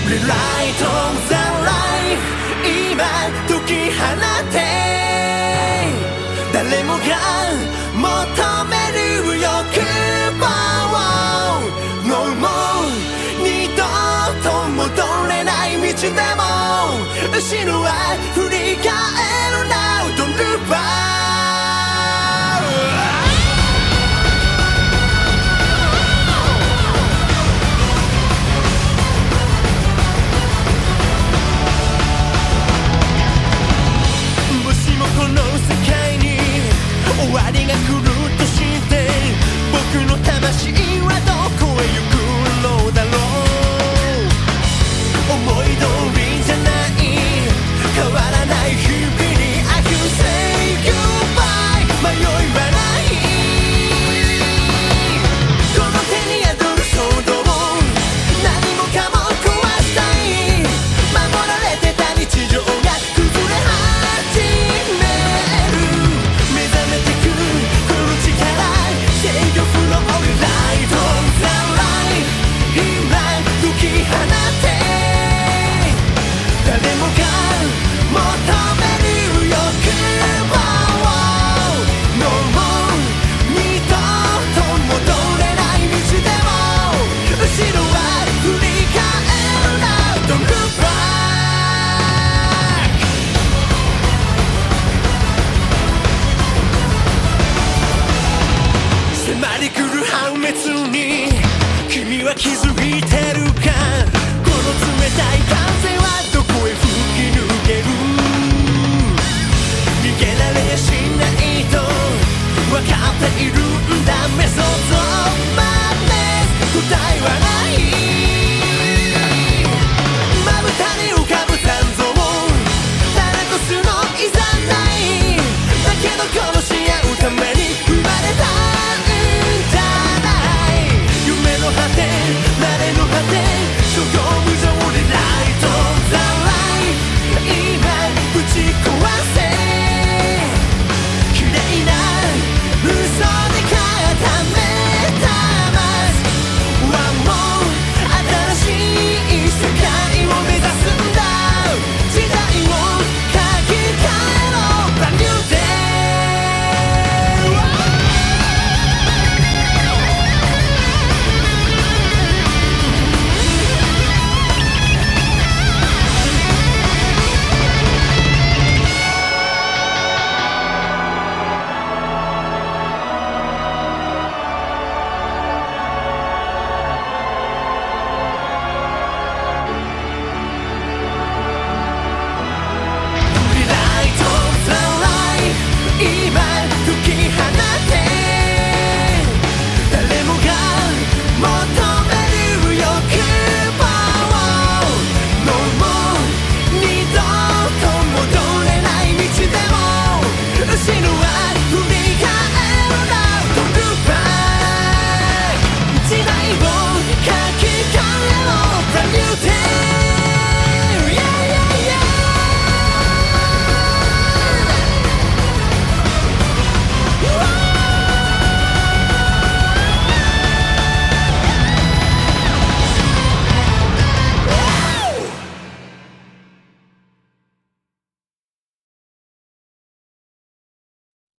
Rewrite on the life 今解き放て誰もが求める欲望を No more 二度と戻れない道でも後ろは振り返る Now Don't look backこの世界に終わりが来るとして僕の魂はどこへ行くのだろう思い通りじゃない変わらない日々に I can say goodbye 迷いはないこの手に宿る衝動何もかも壊したい守られてた日常が崩れ始め迫り来る破滅に君は気づいてる